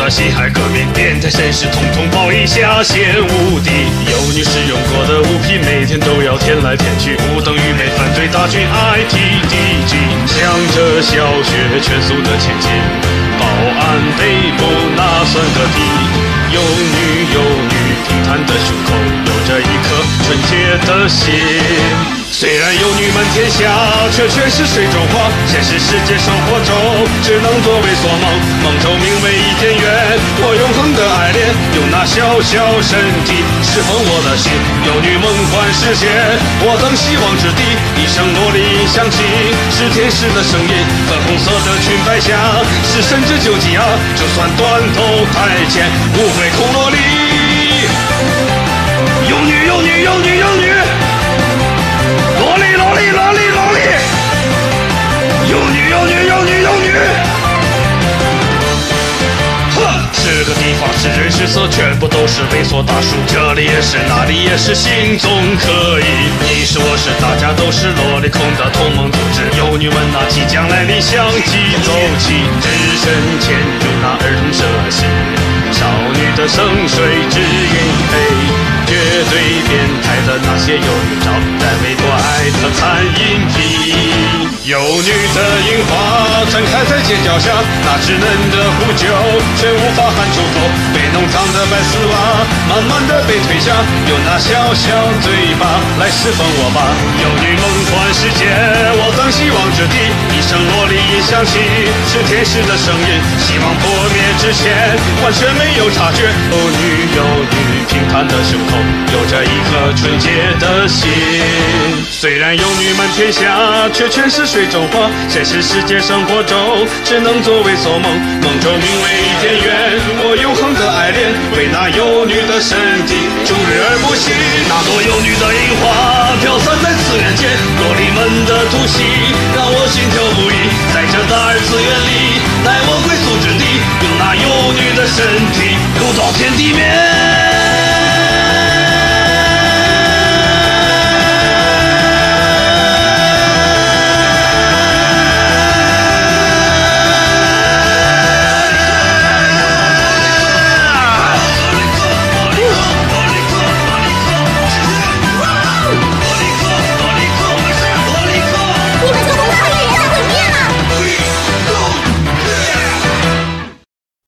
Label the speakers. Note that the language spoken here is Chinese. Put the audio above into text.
Speaker 1: 的辛亥革命，变态绅士统统报以下线无敌。有女使用过的物品，每天都要填来填去，不等于被反对大军 ITDG， 向着小学全速的前进，保安被捕那算个屁。有女平坦的胸口，有着一颗纯洁的心。虽然有女满天下，却全是水中花。现实世界生活中，只能作为所梦。梦中名为伊甸园，我永恒的爱恋，用那小小身体侍奉我的心。有女梦幻实现，我等希望之地。一声萝莉音响起，是天使的声音。粉红色的裙摆下，是神之救济啊！就算断头台前，无悔空萝莉。有女。这个地方是人是色，全部都是猥琐大叔。这里也是，那里也是，心总可以。你是我是，大家都是萝莉控的同盟组织。有女们那即将来临，相继走起，只身潜入那儿童社戏，少女的圣水只因黑，绝对变态的那些幼女照，在为多爱的残饮品。有女的樱花绽开在街角下，那稚嫩的呼救却无法喊出口。被弄脏的白丝袜慢慢的被推下，用那小小嘴巴来侍奉我吧。有女梦幻世界，我等希望之地。一声萝莉音响起，是天使的声音。希望破灭之前，完全没有察觉。有女平坦的胸口，有着一颗纯洁的心。虽然有女满天下，却全是水中花。现实世界生活中，只能作为所梦。梦中名为伊甸园，我永恒的爱恋，为那有女的身体终日而不息。那朵有女的樱花飘散在次元间，萝莉们的突袭让我心跳不已。在这大二次元里，乃我归宿之地，用那有女的身体游到天地面。